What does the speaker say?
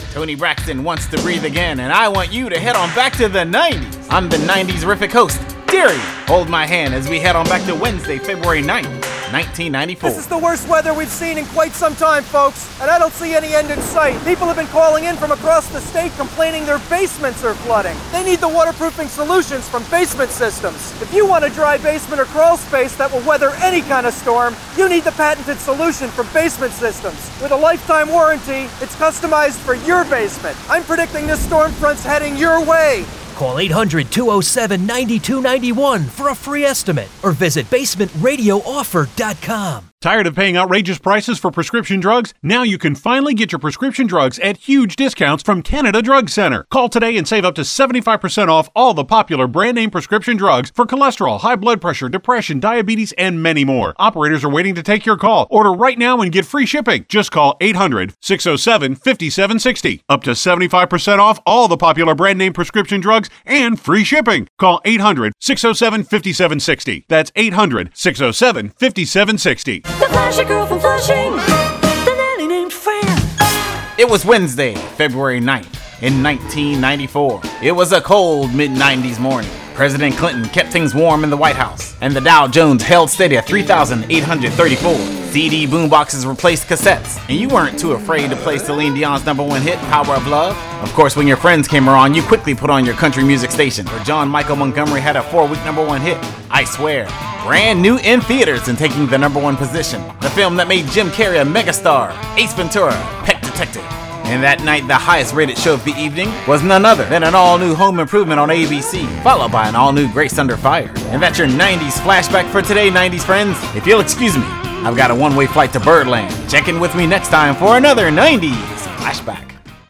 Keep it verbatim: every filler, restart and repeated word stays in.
Tony Braxton wants to breathe again, and I want you to head on back to the nineties. I'm the nineties-rific host, Darian. Hold my hand as we head on back to Wednesday, February ninth, nineteen ninety-four. This is the worst weather we've seen in quite some time, folks, and I don't see any end in sight. People have been calling in from across the state complaining their basements are flooding. They need the waterproofing solutions from Basement Systems. If you want a dry basement or crawl space that will weather any kind of storm, you need the patented solution from Basement Systems. With a lifetime warranty, it's customized for your basement. I'm predicting this storm front's heading your way. Call eight hundred, two oh seven, nine two nine one for a free estimate or visit basement radio offer dot com. Tired of paying outrageous prices for prescription drugs? Now you can finally get your prescription drugs at huge discounts from Canada Drug Center. Call today and save up to seventy-five percent off all the popular brand name prescription drugs for cholesterol, high blood pressure, depression, diabetes, and many more. Operators are waiting to take your call. Order right now and get free shipping. Just call eight hundred, six oh seven, five seven six oh. Up to seventy-five percent off all the popular brand name prescription drugs and free shipping. Call eight hundred, six oh seven, five seven six oh. That's eight hundred, six oh seven, five seven six oh. The Flashy Girl from Flushing, the nanny named Fran. It was Wednesday, February ninth, in nineteen ninety-four. It was a cold mid nineties morning. President Clinton kept things warm in the White House, and the Dow Jones held steady at three thousand eight hundred thirty-four. C D boomboxes replaced cassettes, and you weren't too afraid to play Celine Dion's number one hit, Power of Love. Of course, when your friends came around, you quickly put on your country music station, where John Michael Montgomery had a four-week number one hit, I Swear. Brand new in theaters and taking the number one position. The film that made Jim Carrey a megastar, Ace Ventura, Pet Detective. And that night, the highest rated show of the evening was none other than an all-new Home Improvement on A B C, followed by an all-new Grace Under Fire. And that's your nineties flashback for today, nineties friends. If you'll excuse me, I've got a one-way flight to Birdland. Check in with me next time for another nineties flashback.